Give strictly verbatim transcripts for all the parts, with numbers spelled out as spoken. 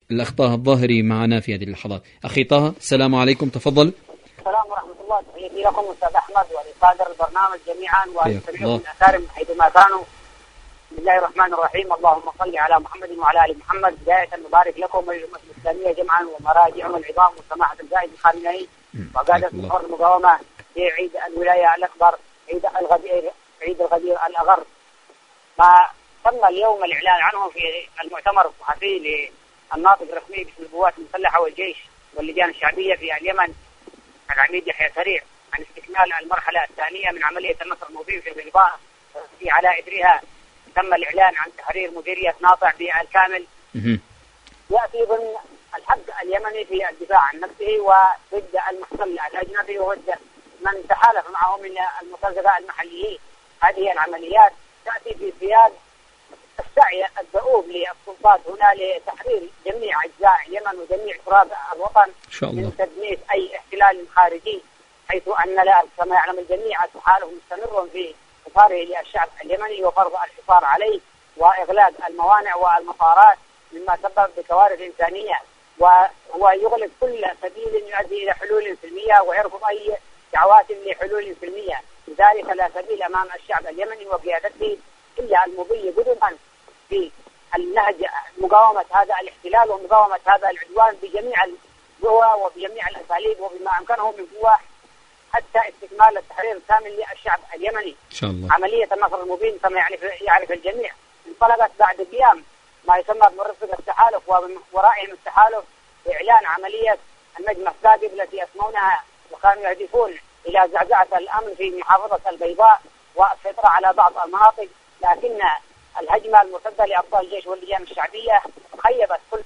الأخ طه الظاهري معنا في هذه اللحظات. أخي طه السلام عليكم، تفضل. السلام ورحمة الله، تحياتي لكم أستاذ أحمد ولصادر البرنامج جميعا والمستمعين الأكارم حيثما كانوا. بسم الله الرحمن الرحيم، اللهم صل على محمد وعلى آل محمد. بداية نبارك لكم وللأمة الإسلامية جمعا ومراجعهم العظام وسماحة القائد الخامنئي وقادة الثورة المقاومة في عيد الولاية الأكبر، عيد الغدير، عيد الغدير الأغر. ما تم اليوم الإعلان عنه في المؤتمر الصحفي للناطق الرسمي باسم القوات المسلحة والجيش واللجان الشعبية في اليمن العميد يحيى سريع عن استكمال المرحلة الثانية من عملية النصر المبين في الغرباء، في على إثرها تم الإعلان عن تحرير مديرية ناطع بالكامل. يأتي ضمن الحق اليمني في الدفاع عن نفسه وضد المحتل الأجنبي وضد من تحالف معه من المرتزقة المحليين. هذه العمليات تأتي في سياق السعي الدؤوب للسلطات هنا لتحرير جميع أجزاء اليمن وجميع تراب الوطن إن شاء الله من تدمير أي احتلال خارجي، حيث أن لا كما يعلم الجميع التحالف مستمر في إظهاره للشعب اليمني وفرض الحصار عليه وإغلاق الموانئ والمطارات مما سبب بكوارث إنسانية، وهو يغلق كل سبيل يؤدي إلى حلول سلمية ويرفض أي دعوات لحلول سلمية. لذلك لا سبيل أمام الشعب اليمني وقيادته إلا المضي قدما في النهج مقاومة هذا الاحتلال ومقاومة هذا العدوان بجميع القوى وبجميع الأساليب وبما أمكنه من قوة حتى استكمال التحرير الكامل للشعب اليمني. إن شاء الله. عملية النصر المبين كما يعرف يعرف الجميع انطلقت بعد قيام ما يسمى بمرفق التحالف ومن ورائهم التحالف بإعلان عملية النجم الثاقب التي يسمونها وكانوا يهدفون إلى زعزعة الأمن في محافظة البيضاء والسيطرة على بعض المناطق، لكن الهجمة المرتدة لأبطال الجيش واللجان الشعبية خيبت كل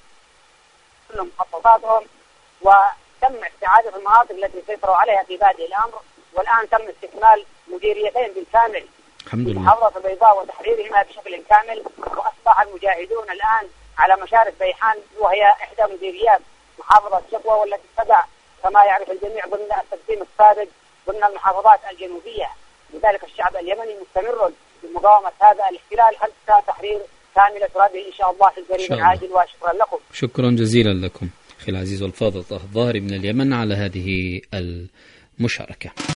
مخططاتهم وتم استعادة المناطق التي سيطروا عليها في بادئ الأمر، والآن تم استكمال مديريتين بالكامل الحمد لله محافظة البيضاء وتحريرهما بشكل كامل، وأصبح المجاهدون الآن على مشارف بيحان وهي إحدى مديريات محافظة شقوة والتي تدع كما يعرف الجميع ضمن التقسيم السابق ضمن المحافظات الجنوبية. لذلك الشعب اليمني مستمر بمقاومة هذا الاحتلال حتى تحرير كامل ترابه إن شاء الله في القريب العاجل. وشكرا لكم. شكرا جزيلا لكم أخي العزيز والفاضل طه الظاهري من اليمن على هذه المشاركة.